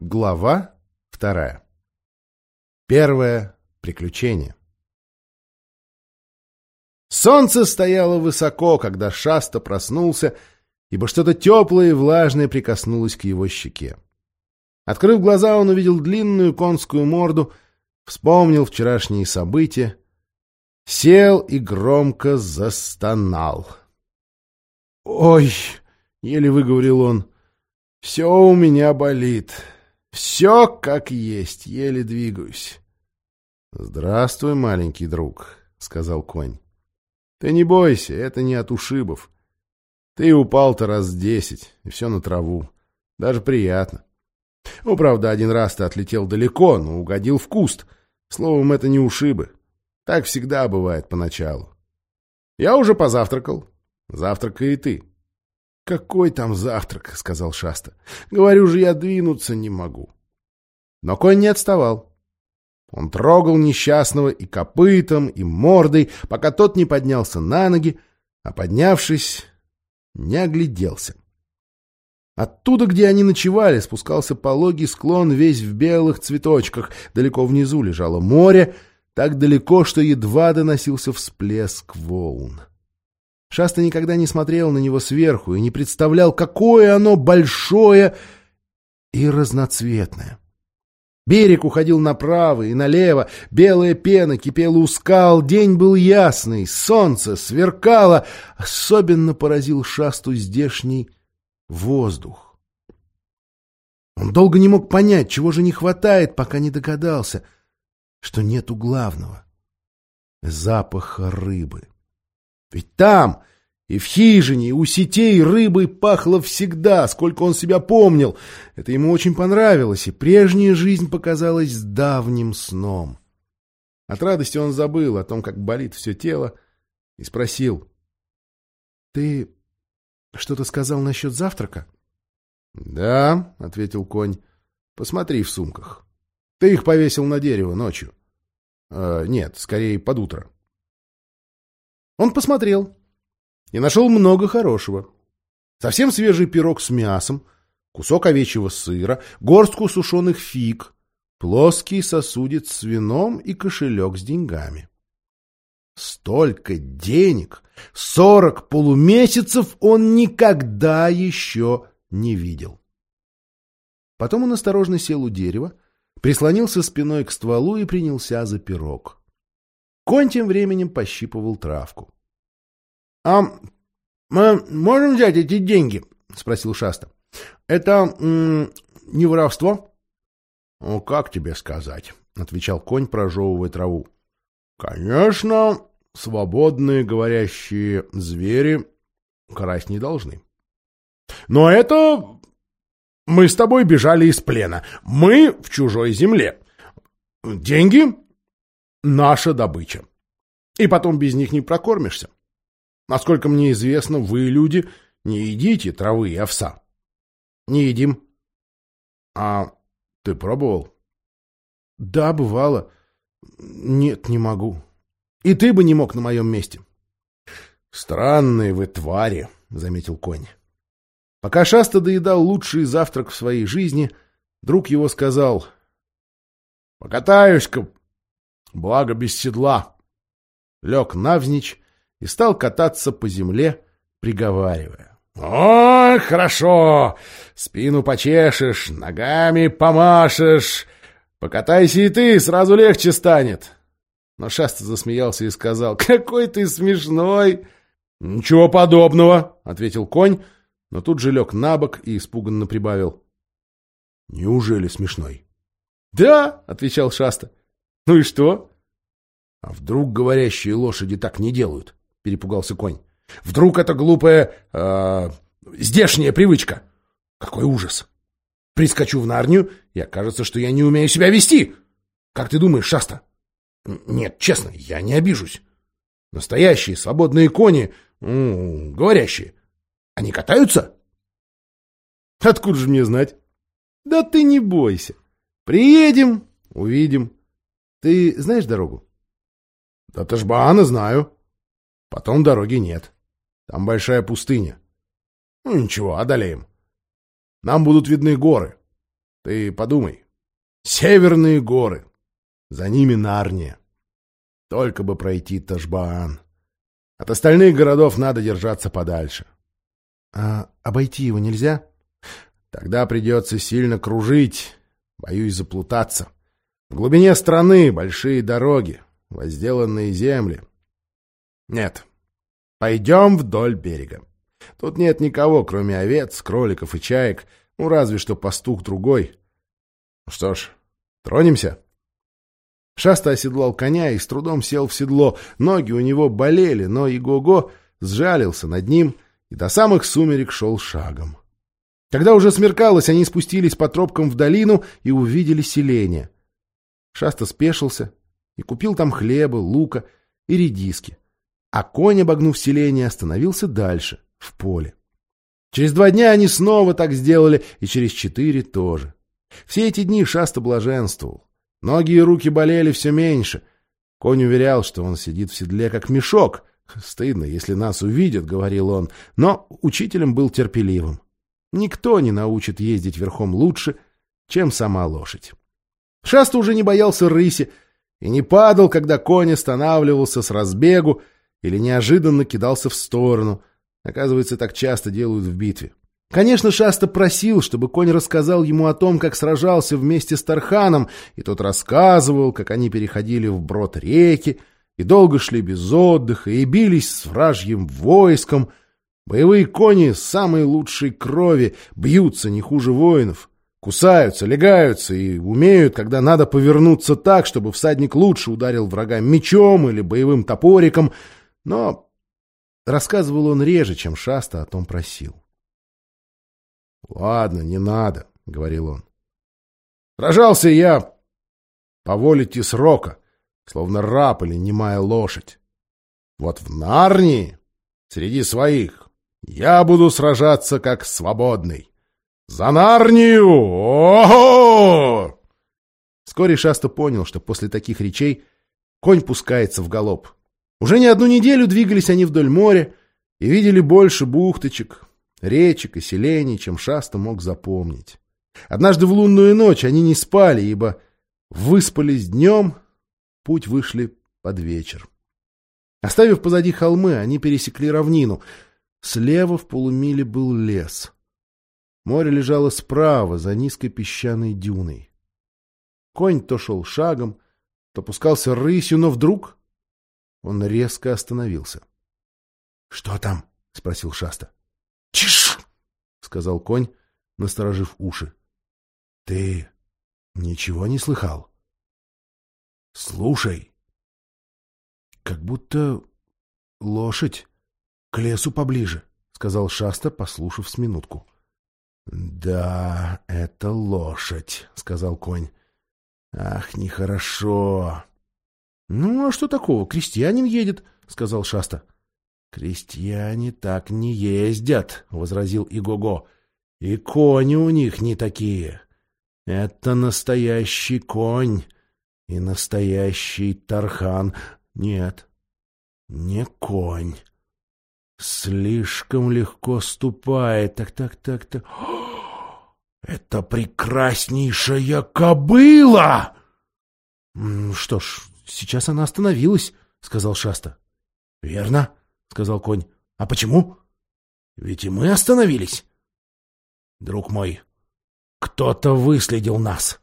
Глава 2. Первое приключение. Солнце стояло высоко, когда Шаста проснулся, ибо что-то теплое и влажное прикоснулось к его щеке. Открыв глаза, он увидел длинную конскую морду, вспомнил вчерашние события, сел и громко застонал. «Ой!» — еле выговорил он. «Все у меня болит. Все как есть, еле двигаюсь». «Здравствуй, маленький друг», — сказал конь. «Ты не бойся, это не от ушибов. Ты упал-то раз 10, и все на траву. Даже приятно. Ну, правда, один раз ты отлетел далеко, но угодил в куст. Словом, это не ушибы. Так всегда бывает поначалу. Я уже позавтракал. Завтракай и ты». «Какой там завтрак?» — сказал Шаста. «Говорю же, я двинуться не могу». Но конь не отставал. Он трогал несчастного и копытом, и мордой, пока тот не поднялся на ноги, а, поднявшись, не огляделся. Оттуда, где они ночевали, спускался пологий склон весь в белых цветочках. Далеко внизу лежало море, так далеко, что едва доносился всплеск волн. Шаста никогда не смотрел на него сверху и не представлял, какое оно большое и разноцветное. Берег уходил направо и налево, белая пена кипела у скал, день был ясный, солнце сверкало. Особенно поразил Шасту здешний воздух. Он долго не мог понять, чего же не хватает, пока не догадался, что нету главного — запаха рыбы. Ведь там, и в хижине, и у сетей рыбой пахло всегда, сколько он себя помнил. Это ему очень понравилось, и прежняя жизнь показалась давним сном. От радости он забыл о том, как болит все тело, и спросил: «Ты что-то сказал насчет завтрака?» «Да», — ответил конь, — «посмотри в сумках. Ты их повесил на дерево ночью. Нет, скорее под утро». Он посмотрел и нашел много хорошего. Совсем свежий пирог с мясом, кусок овечьего сыра, горстку сушеных фиг, плоский сосудец с вином и кошелек с деньгами. Столько денег, 40 полумесяцев он никогда еще не видел. Потом он осторожно сел у дерева, прислонился спиной к стволу и принялся за пирог. Конь тем временем пощипывал травку. — А мы можем взять эти деньги? — спросил Шаста. — Это не воровство? — Ну, как тебе сказать? — отвечал конь, прожевывая траву. — Конечно, свободные говорящие звери красть не должны. Но это мы с тобой бежали из плена. Мы в чужой земле. Деньги — наша добыча. И потом без них не прокормишься. Насколько мне известно, вы, люди, не едите травы и овса. Не едим. А ты пробовал? Да, бывало. Нет, не могу. И ты бы не мог на моем месте. Странные вы твари, заметил конь. Пока Шаста доедал лучший завтрак в своей жизни, друг его сказал: покатаюсь-ка, благо без седла. Лег навзничь и стал кататься по земле, приговаривая: «Ой, хорошо! Спину почешешь, ногами помашешь. Покатайся и ты, сразу легче станет». Но Шаста засмеялся и сказал: «Какой ты смешной!» «Ничего подобного», — ответил конь, но тут же лег на бок и испуганно прибавил: «Неужели смешной?» «Да», — отвечал Шаста. «Ну и что?» «А вдруг говорящие лошади так не делают?» — перепугался конь. «Вдруг это глупая здешняя привычка? Какой ужас! Прискочу в Нарнию, и окажется, что я не умею себя вести. Как ты думаешь, Шаста?» «Нет, честно, я не обижусь. Настоящие свободные кони, говорящие, они катаются?» «Откуда же мне знать?» «Да ты не бойся. Приедем, увидим. Ты знаешь дорогу?» «Да Ташбаана знаю. Потом дороги нет. Там большая пустыня. Ну, ничего, одолеем. Нам будут видны горы. Ты подумай. Северные горы. За ними Нарния. Только бы пройти Ташбаан. От остальных городов надо держаться подальше. А обойти его нельзя? Тогда придется сильно кружить. Боюсь заплутаться. В глубине страны большие дороги, возделанные земли. Нет, пойдем вдоль берега. Тут нет никого, кроме овец, кроликов и чаек, ну разве что пастух другой. Что ж, тронемся. Шаста оседлал коня и с трудом сел в седло. Ноги у него болели, но Игого сжалился над ним и до самых сумерек шел шагом. Когда уже смеркалось, они спустились по тропкам в долину и увидели селение. Шаста спешился и купил там хлеба, лука и редиски. А конь, обогнув селение, остановился дальше, в поле. Через 2 дня они снова так сделали, и через 4 тоже. Все эти дни Шаста блаженствовал. Ноги и руки болели все меньше. Конь уверял, что он сидит в седле, как мешок. «Стыдно, если нас увидят», — говорил он, но учителем был терпеливым. Никто не научит ездить верхом лучше, чем сама лошадь. Шаста уже не боялся рыси и не падал, когда конь останавливался с разбегу или неожиданно кидался в сторону. Оказывается, так часто делают в битве. Конечно, Шаста просил, чтобы конь рассказал ему о том, как сражался вместе с Тарханом, и тот рассказывал, как они переходили вброд реки, и долго шли без отдыха, и бились с вражьим войском. Боевые кони самой лучшей крови бьются не хуже воинов. Кусаются, лягаются и умеют, когда надо повернуться так, чтобы всадник лучше ударил врага мечом или боевым топориком. Но рассказывал он реже, чем Шаста о том просил. — Ладно, не надо, — говорил он. — Сражался я по воле Тисрока, словно раб или немая лошадь. Вот в Нарнии, среди своих, я буду сражаться как свободный. За Нарнию! О-хо! Вскоре Шаста понял, что после таких речей конь пускается в галоп. Уже не 1 неделю двигались они вдоль моря и видели больше бухточек, речек и селений, чем Шаста мог запомнить. Однажды в лунную ночь они не спали, ибо выспались днем, в путь вышли под вечер. Оставив позади холмы, они пересекли равнину. Слева в полумиле был лес. Море лежало справа, за низкой песчаной дюной. Конь то шел шагом, то пускался рысью, но вдруг он резко остановился. — Что там? — спросил Шаста. — Тише! — сказал конь, насторожив уши. — Ты ничего не слыхал? — Слушай. Как будто лошадь к лесу поближе, — сказал Шаста, послушав с минутку. — Да, это лошадь, — сказал конь. — Ах, нехорошо. — Ну, а что такого? Крестьянин едет, — сказал Шаста. — Крестьяне так не ездят, — возразил Игого. — И кони у них не такие. Это настоящий конь и настоящий Тархан. Нет, не конь. Слишком легко ступает. Так. Это прекраснейшая кобыла! — Что ж, сейчас она остановилась, — сказал Шаста. — Верно, — сказал конь. — А почему? — Ведь и мы остановились. — Друг мой, кто-то выследил нас.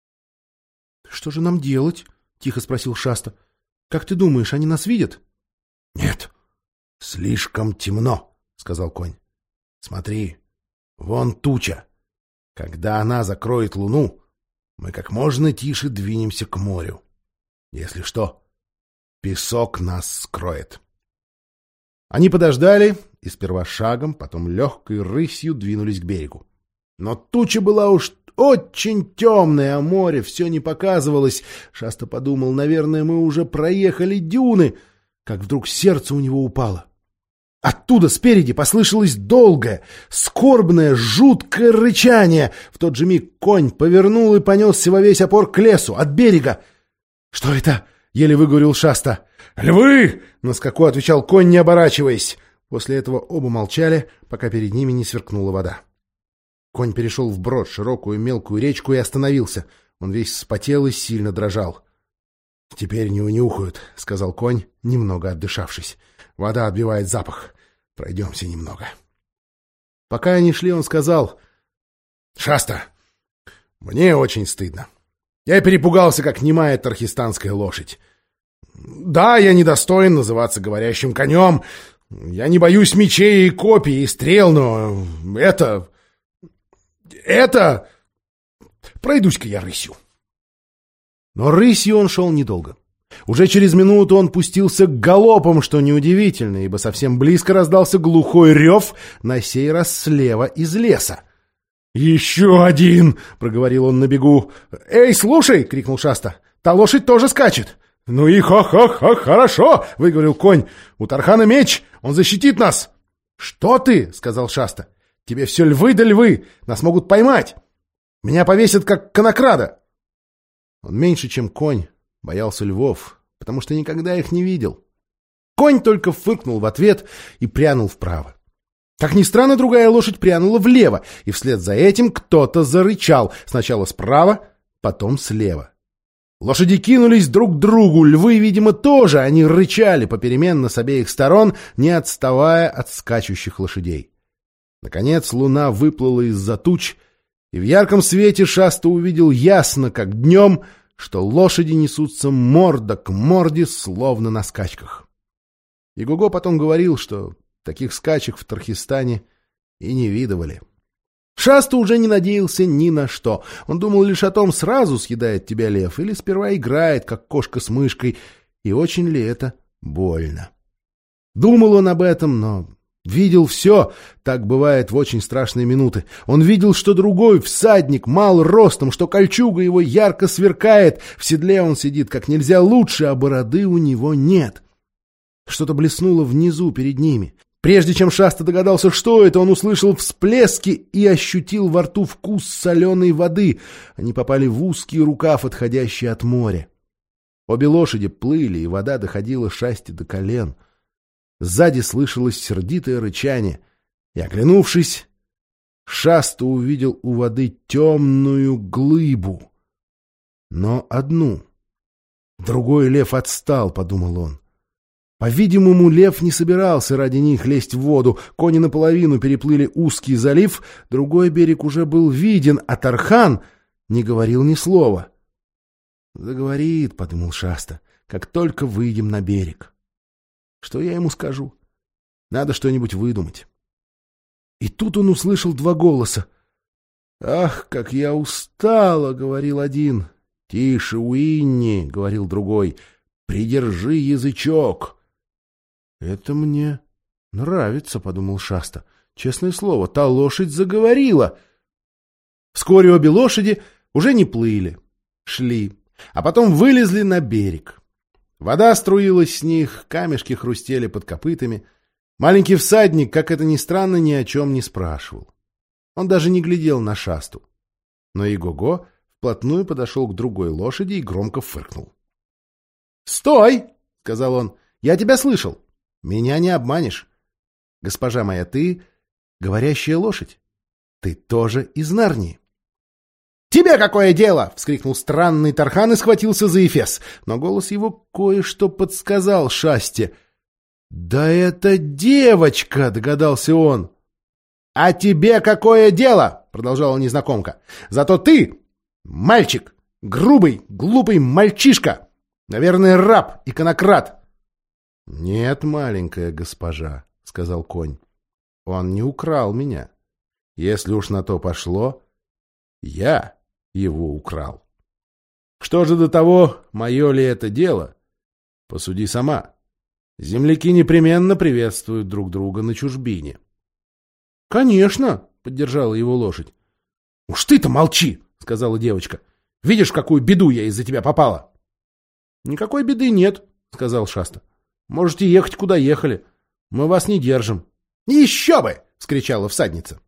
— Что же нам делать? — тихо спросил Шаста. — Как ты думаешь, они нас видят? — Нет, слишком темно, — сказал конь. — Смотри, вон туча. Когда она закроет луну, мы как можно тише двинемся к морю. Если что, песок нас скроет. Они подождали и сперва шагом, потом легкой рысью двинулись к берегу. Но туча была уж очень темная, а море все не показывалось. Шаста подумал, наверное, мы уже проехали дюны, как вдруг сердце у него упало. Оттуда спереди послышалось долгое, скорбное, жуткое рычание. В тот же миг конь повернул и понесся во весь опор к лесу, от берега. — Что это? — еле выговорил Шаста. — Львы! — на скаку отвечал конь, не оборачиваясь. После этого оба молчали, пока перед ними не сверкнула вода. Конь перешел вброд широкую мелкую речку и остановился. Он весь вспотел и сильно дрожал. — Теперь не унюхают, — сказал конь, немного отдышавшись. — Вода отбивает запах. Пройдемся немного. Пока они шли, он сказал: — Шаста, мне очень стыдно. Я перепугался, как немая тархистанская лошадь. Да, я недостоин называться говорящим конем. Я не боюсь мечей и копий и стрел, но это... Пройдусь-ка я рысью. Но рысью он шел недолго. Уже через минуту он пустился галопом, что неудивительно, ибо совсем близко раздался глухой рев, на сей раз слева из леса. «Еще один!» — проговорил он на бегу. «Эй, слушай!» — крикнул Шаста. «Та лошадь тоже скачет!» «Ну и ха-ха-ха, хорошо!» — выговорил конь. «У Тархана меч! Он защитит нас!» «Что ты?» — сказал Шаста. «Тебе все львы да львы! Нас могут поймать! Меня повесят, как конокрада!» Он меньше, чем конь, боялся львов, потому что никогда их не видел. Конь только фыркнул в ответ и прянул вправо. Как ни странно, другая лошадь прянула влево, и вслед за этим кто-то зарычал, сначала справа, потом слева. Лошади кинулись друг к другу, львы, видимо, тоже, они рычали попеременно с обеих сторон, не отставая от скачущих лошадей. Наконец луна выплыла из-за туч, и в ярком свете Шаста увидел ясно, как днем, что лошади несутся морда к морде, словно на скачках. И Гого потом говорил, что таких скачек в Тархистане и не видывали. Шаста уже не надеялся ни на что. Он думал лишь о том, сразу съедает тебя лев или сперва играет, как кошка с мышкой, и очень ли это больно. Думал он об этом, но видел все, так бывает в очень страшные минуты. Он видел, что другой всадник мал ростом, что кольчуга его ярко сверкает, в седле он сидит как нельзя лучше, а бороды у него нет. Что-то блеснуло внизу перед ними. Прежде чем Шаста догадался, что это, он услышал всплески и ощутил во рту вкус соленой воды. Они попали в узкий рукав, отходящий от моря. Обе лошади плыли, и вода доходила Шасте до колен. Сзади слышалось сердитое рычание, и, оглянувшись, Шаста увидел у воды темную глыбу. Но одну. Другой лев отстал, подумал он. По-видимому, лев не собирался ради них лезть в воду. Кони наполовину переплыли узкий залив, другой берег уже был виден, а Тархан не говорил ни слова. «Заговорит», — подумал Шаста, — «как только выйдем на берег. Что я ему скажу? Надо что-нибудь выдумать». И тут он услышал два голоса. «Ах, как я устала», — говорил один. «Тише, Уинни», — говорил другой, — «придержи язычок». «Это мне нравится», — подумал Шаста. «Честное слово, та лошадь заговорила». Вскоре обе лошади уже не плыли, шли, а потом вылезли на берег. Вода струилась с них, камешки хрустели под копытами. Маленький всадник, как это ни странно, ни о чем не спрашивал. Он даже не глядел на Шасту. Но и Гого вплотную подошел к другой лошади и громко фыркнул. «Стой!» — сказал он. «Я тебя слышал. Меня не обманешь. Госпожа моя, ты говорящая лошадь. Ты тоже из Нарнии». «Тебе какое дело?» — вскрикнул странный Тархан и схватился за эфес. Но голос его кое-что подсказал Шасте. «Да это девочка!» — догадался он. «А тебе какое дело?» — продолжала незнакомка. «Зато ты мальчик, грубый, глупый мальчишка. Наверное, раб и конокрад». «Нет, маленькая госпожа», — сказал конь. «Он не украл меня. Если уж на то пошло, я его украл. Что же до того, мое ли это дело? Посуди сама. Земляки непременно приветствуют друг друга на чужбине». «Конечно», — поддержала его лошадь. «Уж ты-то молчи», — сказала девочка. «Видишь, в какую беду я из-за тебя попала?» «Никакой беды нет», — сказал Шаста. «Можете ехать, куда ехали. Мы вас не держим». «Еще бы!» — вскричала всадница.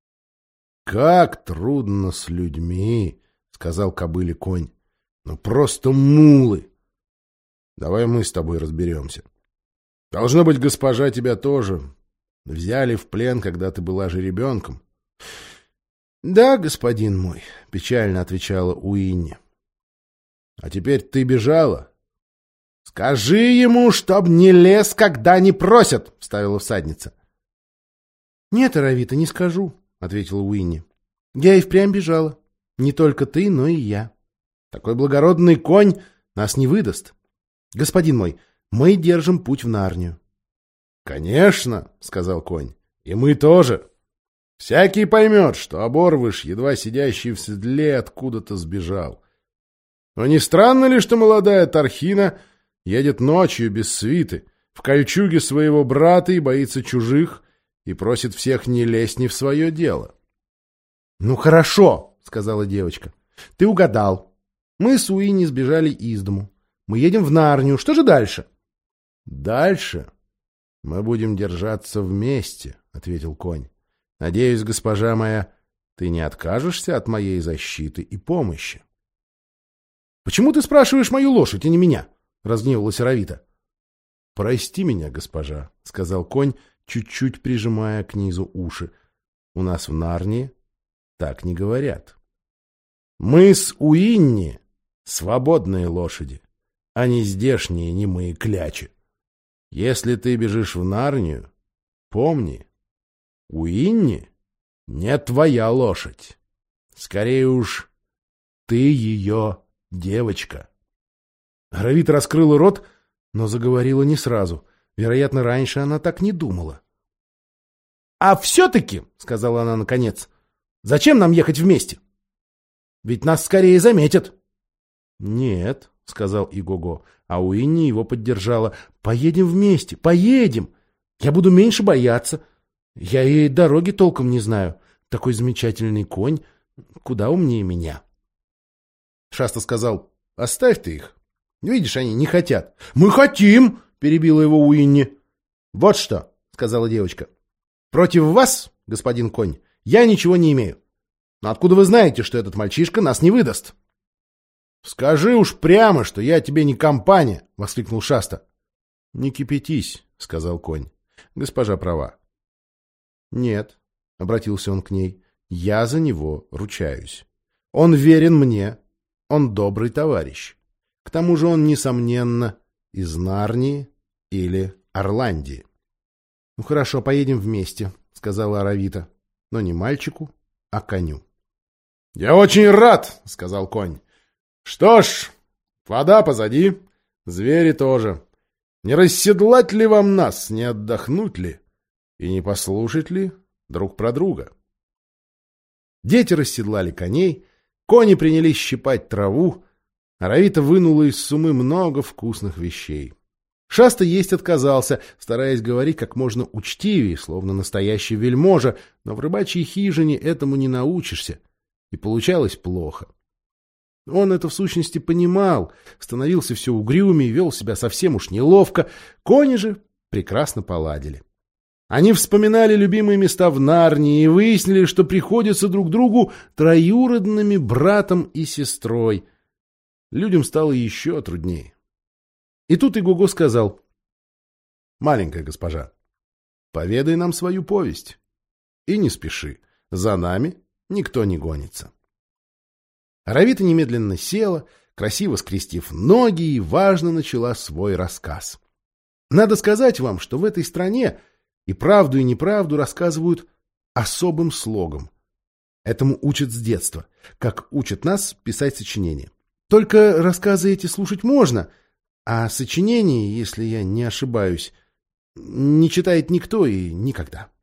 «Как трудно с людьми», — сказал кобыле конь. «Ну просто мулы. Давай мы с тобой разберемся. Должно быть, госпожа тебя тоже взяли в плен, когда ты была жеребенком. Да, господин мой, — печально отвечала Уинни. — А теперь ты бежала? — Скажи ему, чтоб не лез, когда не просят, — вставила всадница. — Нет, Аравита, не скажу, — ответила Уинни. — Я и впрямь бежала. Не только ты, но и я. Такой благородный конь нас не выдаст. Господин мой, мы держим путь в Нарнию. — Конечно, — сказал конь, — и мы тоже. Всякий поймет, что оборвыш, едва сидящий в седле, откуда-то сбежал. Но не странно ли, что молодая Тархина едет ночью без свиты, в кольчуге своего брата и боится чужих, и просит всех не лезть не в свое дело? — Ну хорошо, — сказала девочка, — ты угадал. Мы с Уинни сбежали из дому. Мы едем в Нарнию. Что же дальше? — Дальше мы будем держаться вместе, — ответил конь. — Надеюсь, госпожа моя, ты не откажешься от моей защиты и помощи. — Почему ты спрашиваешь мою лошадь, а не меня? — разгневалась Аравита. — Прости меня, госпожа, — сказал конь, чуть-чуть прижимая к низу уши. — У нас в Нарнии так не говорят. Мы с Уинни свободные лошади, а не здешние немые клячи. Если ты бежишь в Нарнию, помни, Уинни не твоя лошадь. Скорее уж, ты ее девочка. Аравита раскрыла рот, но заговорила не сразу. Вероятно, раньше она так не думала. — А все-таки, — сказала она наконец, — зачем нам ехать вместе? Ведь нас скорее заметят. — Нет, — сказал Игого, а Уинни его поддержала. — Поедем вместе, поедем. Я буду меньше бояться. Я и дороги толком не знаю. Такой замечательный конь, куда умнее меня. Шаста сказал: — Оставь ты их. Видишь, они не хотят. — Мы хотим, — перебила его Уинни. — Вот что, — сказала девочка. — Против вас, господин конь, я ничего не имею. Но откуда вы знаете, что этот мальчишка нас не выдаст? — Скажи уж прямо, что я тебе не компания, — воскликнул Шаста. — Не кипятись, — сказал конь. — Госпожа права. — Нет, — обратился он к ней, — я за него ручаюсь. Он верен мне, он добрый товарищ. К тому же он, несомненно, из Нарнии или Орландии. — Ну хорошо, поедем вместе, — сказала Аравита, — но не мальчику, а коню. — Я очень рад, — сказал конь. — Что ж, вода позади, звери тоже. Не расседлать ли вам нас, не отдохнуть ли и не послушать ли друг про друга? Дети расседлали коней, кони принялись щипать траву, Аравита вынула из сумы много вкусных вещей. Шаста есть отказался, стараясь говорить как можно учтивее, словно настоящий вельможа, но в рыбачьей хижине этому не научишься, и получалось плохо. Он это в сущности понимал, становился все угрюмее, вел себя совсем уж неловко, кони же прекрасно поладили. Они вспоминали любимые места в Нарнии и выяснили, что приходятся друг другу троюродными братом и сестрой. Людям стало еще труднее. И тут Игого сказал: — Маленькая госпожа, поведай нам свою повесть. И не спеши, за нами никто не гонится. Аравита немедленно села, красиво скрестив ноги, и важно начала свой рассказ. Надо сказать вам, что в этой стране и правду, и неправду рассказывают особым слогом. Этому учат с детства, как учат нас писать сочинения. Только рассказы эти слушать можно, а сочинения, если я не ошибаюсь, не читает никто и никогда.